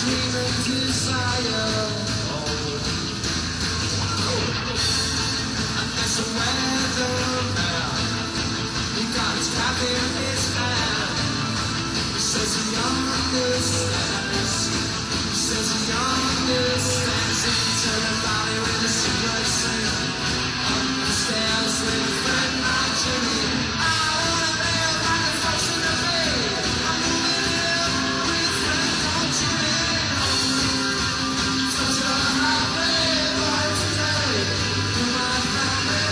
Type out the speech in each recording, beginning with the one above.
dream and desire. And there's a weatherman. He got his cap in his hand. He says he understands. He says he understands. He can tell everybody with a secret sin. Up the stairs with a friend like Jimmy. I wanna live like a function of me. I'm moving in with a friend called Jimmy. Such a happy boy today. You might find me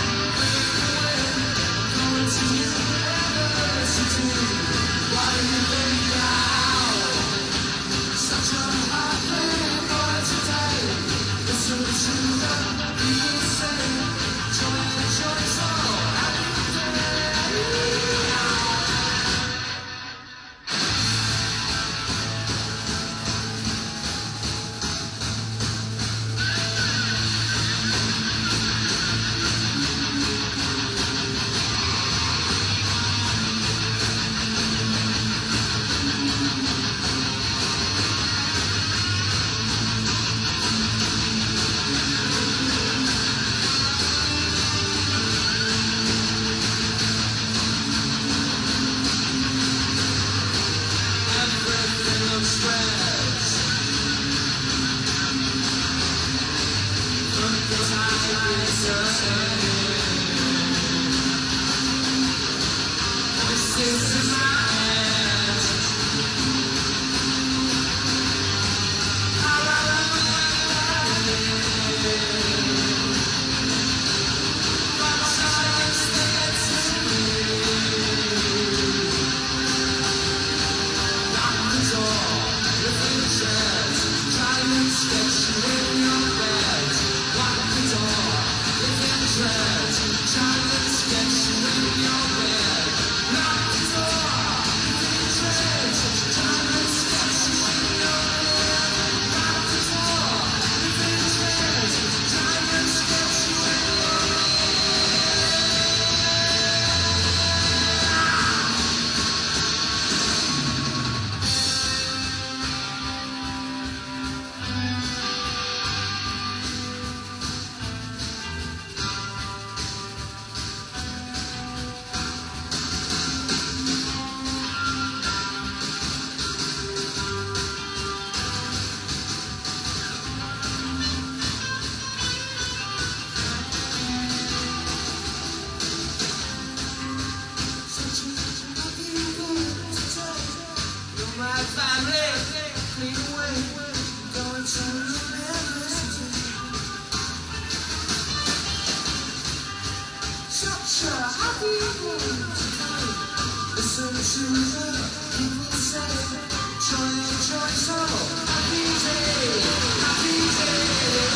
going to university. Why do you think now? Such a happy boy today. Listen to the people say, joy, joy, sorrow, happy day. Everything looks fresh. From the voices in my head. But silence there to me. Knock the door, lift the chairs, try and sketch you in your bed. Lock the door, lift the chairs, try and sketch you in your bed. Lock the door, lift the chairs, try and sketch you in your bed. Lock the door, lift the chairs, try and sketch you in your bed. My family, clean away, going to university. Such a happy moment today. Listen to the people say, joy, joy, sorrow, happy day, happy day.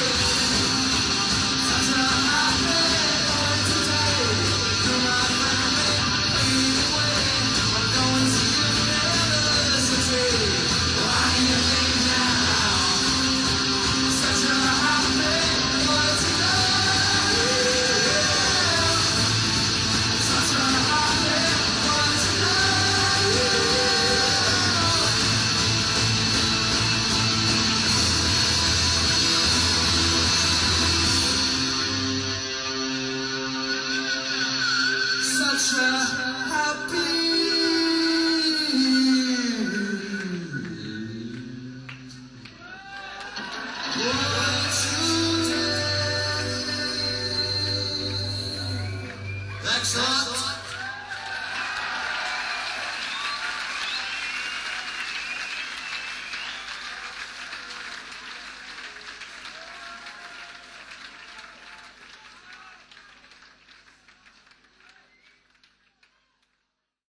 Such a happy moment today. You're my family, clean away, I'm going to university. Why do you think now? Such a happy boy today. Such a happy boy today. Such a happy boy today. Thanks a lot.